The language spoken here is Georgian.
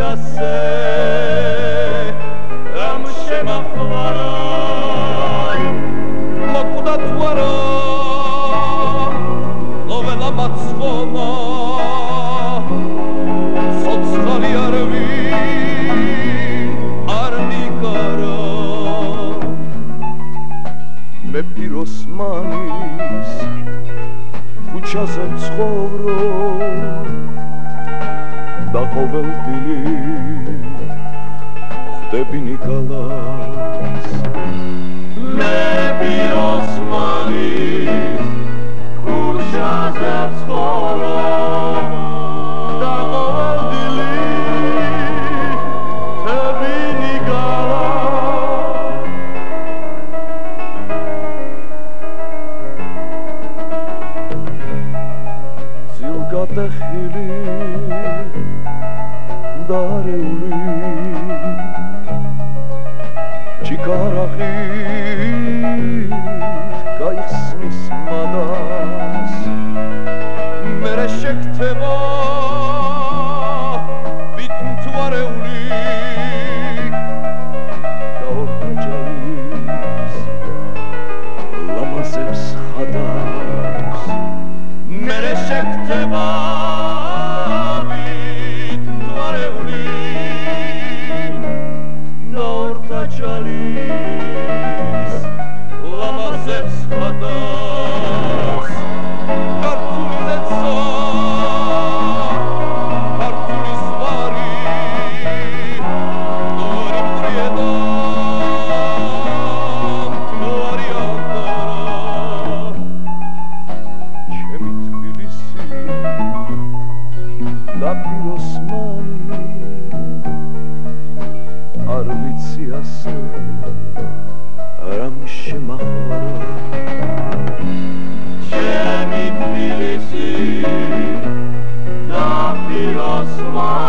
ასე რამ შემახვარა მოკვდა თუ არა ლოველა მაცხოვნა ცოცხალი არ არ მიგარა მე პიროსმანის ქუჩაზე ცხოვრობ და ყოველდღიურად ხდები ნიკალას მე პიროსმანის ქუჩაზე ცხოვრობ და ყოველდღიურად ხდები ნიკალას ზილგატეხილი დარეული ჩიკარახით გაიხსნის მადას მერე შეგთება ვით მთვარეული და ორჯარის ლამაზებს ხადავს მერე შეგთება Charles, lamazებს ხადავს ქართული ლეცა ქართული ზვარი ორი ფრიედა ორი ანდარა ჩემი თბილისი და პიროსმანი არ ვიცი ასე რამ შემახვარა ჩემი თბილისი და პიროსმანი